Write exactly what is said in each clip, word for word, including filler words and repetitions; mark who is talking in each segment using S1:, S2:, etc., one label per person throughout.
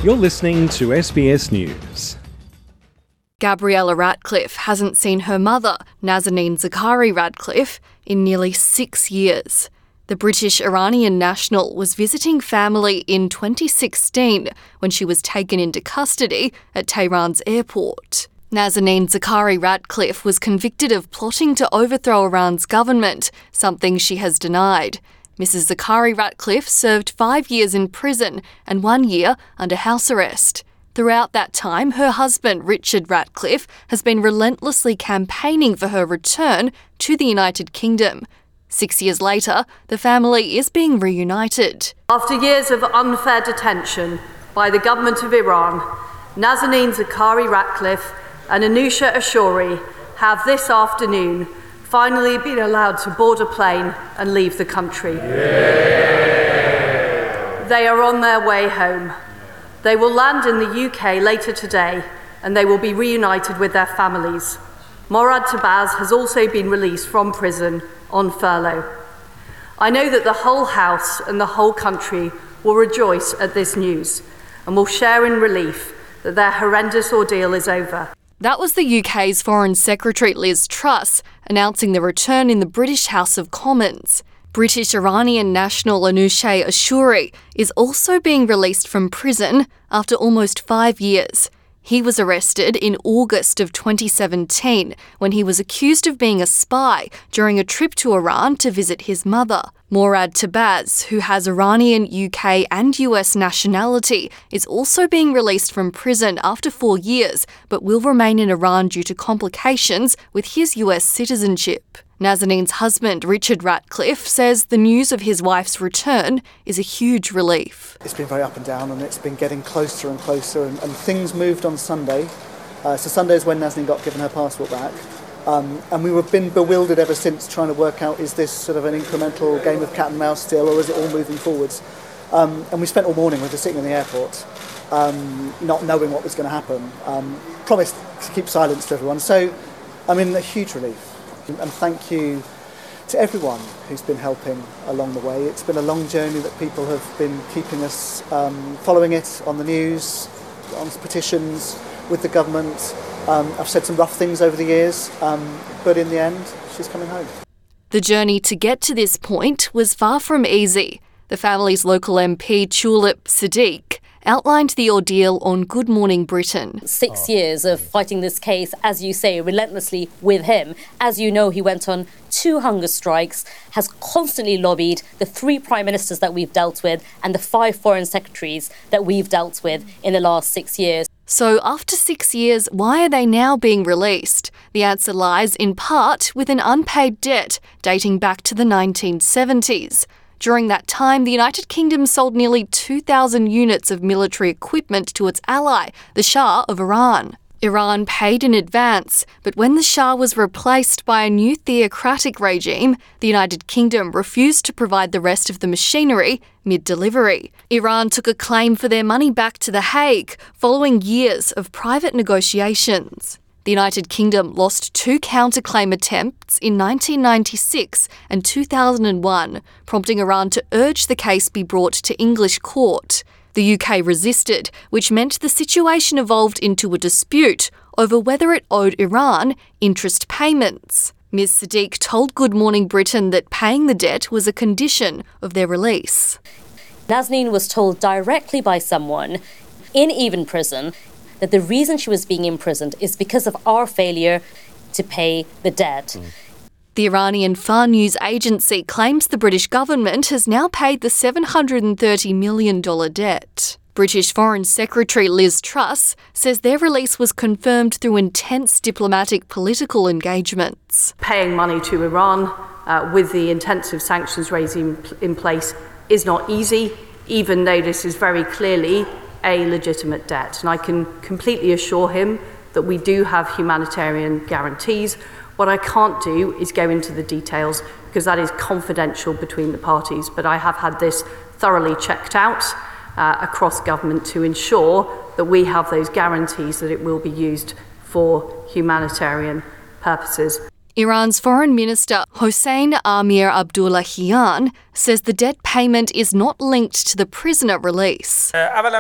S1: You're listening to S B S News.
S2: Gabriella Ratcliffe hasn't seen her mother, Nazanin Zaghari Ratcliffe, in nearly six years. The British Iranian national was visiting family in twenty sixteen when she was taken into custody at Tehran's airport. Nazanin Zaghari Ratcliffe was convicted of plotting to overthrow Iran's government, something she has denied. Missus Zaghari Ratcliffe served five years in prison and one year under house arrest. Throughout that time, her husband, Richard Ratcliffe, has been relentlessly campaigning for her return to the United Kingdom. Six years later, the family is being reunited.
S3: After years of unfair detention by the government of Iran, Nazanin Zaghari Ratcliffe and Anousheh Ashouri have this afternoon finally been allowed to board a plane and leave the country. Yeah. They are on their way home. They will land in the U K later today and they will be reunited with their families. Morad Tabaz has also been released from prison on furlough. I know that the whole House and the whole country will rejoice at this news and will share in relief that their horrendous ordeal is over.
S2: That was the U K's Foreign Secretary Liz Truss announcing the return in the British House of Commons. British Iranian national Anousheh Ashouri is also being released from prison after almost five years. He was arrested in August of twenty seventeen when he was accused of being a spy during a trip to Iran to visit his mother. Morad Tabaz, who has Iranian, U K and U S nationality, is also being released from prison after four years, but will remain in Iran due to complications with his U S citizenship. Nazanin's husband, Richard Ratcliffe, says the news of his wife's return is a huge relief.
S4: It's been very up and down and it's been getting closer and closer and, and things moved on Sunday. Uh, so Sunday is when Nazanin got given her passport back. Um, and we've been bewildered ever since trying to work out, is this sort of an incremental game of cat and mouse still, or is it all moving forwards? Um, and we spent all morning with her sitting in the airport, um, not knowing what was going to happen. Um, promised to keep silence to everyone. So, I mean, a huge relief. And thank you to everyone who's been helping along the way. It's been a long journey that people have been keeping us, um, following it on the news, on petitions with the government. Um, I've said some rough things over the years, um, but in the end, she's coming home.
S2: The journey to get to this point was far from easy. The family's local M P, Tulip Siddique, outlined the ordeal on Good Morning Britain.
S5: Six years of fighting this case, as you say, relentlessly with him. As you know, he went on two hunger strikes, has constantly lobbied the three prime ministers that we've dealt with and the five foreign secretaries that we've dealt with in the last six years.
S2: So after six years, why are they now being released? The answer lies in part with an unpaid debt dating back to the nineteen seventies. During that time, the United Kingdom sold nearly two thousand units of military equipment to its ally, the Shah of Iran. Iran paid in advance, but when the Shah was replaced by a new theocratic regime, the United Kingdom refused to provide the rest of the machinery mid-delivery. Iran took a claim for their money back to The Hague, following years of private negotiations. The United Kingdom lost two counterclaim attempts in nineteen ninety-six and two thousand one, prompting Iran to urge the case be brought to English court. The U K resisted, which meant the situation evolved into a dispute over whether it owed Iran interest payments. Miz Siddique told Good Morning Britain that paying the debt was a condition of their release.
S5: Nazanin was told directly by someone in Even prison that the reason she was being imprisoned is because of our failure to pay the debt. Mm.
S2: The Iranian Far News Agency claims the British government has now paid the seven hundred thirty million dollars debt. British Foreign Secretary Liz Truss says their release was confirmed through intense diplomatic political engagements.
S3: Paying money to Iran uh, with the intensive sanctions regime in place is not easy, even though this is very clearly a legitimate debt. And I can completely assure him that we do have humanitarian guarantees. What I can't do is go into the details because that is confidential between the parties, but I have had this thoroughly checked out uh, across government to ensure that we have those guarantees that it will be used for humanitarian purposes.
S2: Iran's Foreign Minister Hossein Amir-Abdollahian says the debt payment is not linked to the prisoner release.
S6: I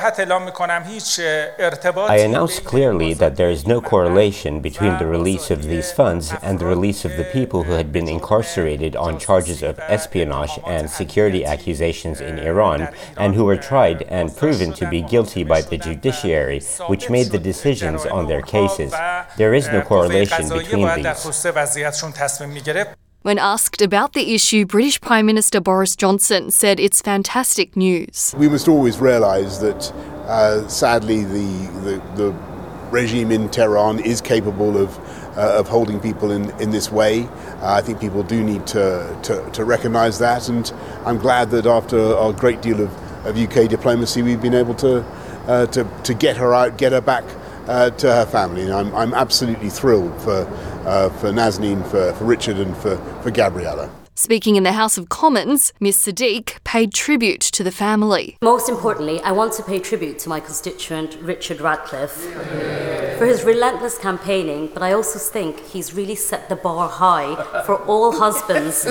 S7: announce clearly that there is no correlation between the release of these funds and the release of the people who had been incarcerated on charges of espionage and security accusations in Iran, and who were tried and proven to be guilty by the judiciary, which made the decisions on their cases. There is no correlation between these.
S2: When asked about the issue, British Prime Minister Boris Johnson said it's fantastic news.
S8: We must always realise that, uh, sadly, the, the, the regime in Tehran is capable of, uh, of holding people in, in this way. Uh, I think people do need to, to, to recognise that, and I'm glad that after a great deal of, of U K diplomacy, we've been able to, uh, to, to get her out, get her back uh, to her family. And I'm, I'm absolutely thrilled for Uh, for Nazanin, for, for Richard and for, for Gabriella.
S2: Speaking in the House of Commons, Miz Sadiq paid tribute to the family.
S5: Most importantly, I want to pay tribute to my constituent Richard Ratcliffe for his relentless campaigning, but I also think he's really set the bar high for all husbands.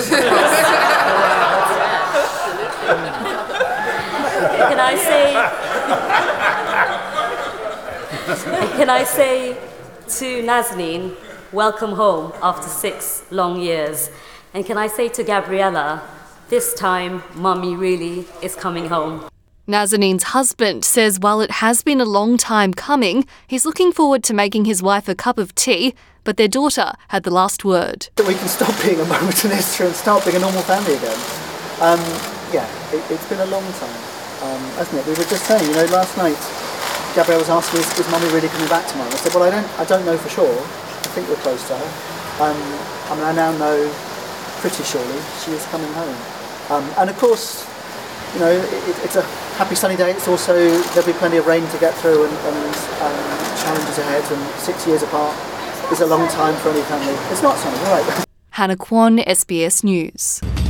S5: Can I say... Can I say to Nazanin, welcome home after six long years. And can I say to Gabriella, this time, Mummy really is coming home.
S2: Nazanin's husband says while it has been a long time coming, he's looking forward to making his wife a cup of tea, but their daughter had the last word.
S4: That we can stop being a moment in history and start being a normal family again. Um, yeah, it, it's been a long time, um, hasn't it? We were just saying, you know, last night, Gabrielle was asking, is, is Mummy really coming back tomorrow? I said, well, I don't, I don't know for sure. I think we're close to her. Um, I mean, I now know pretty surely she is coming home. Um, and of course, you know, it, it's a happy sunny day. It's also, there'll be plenty of rain to get through and, and um, challenges ahead. And six years apart is a long time for any family. It's not sunny, right?
S2: Hannah Kwon, S B S News.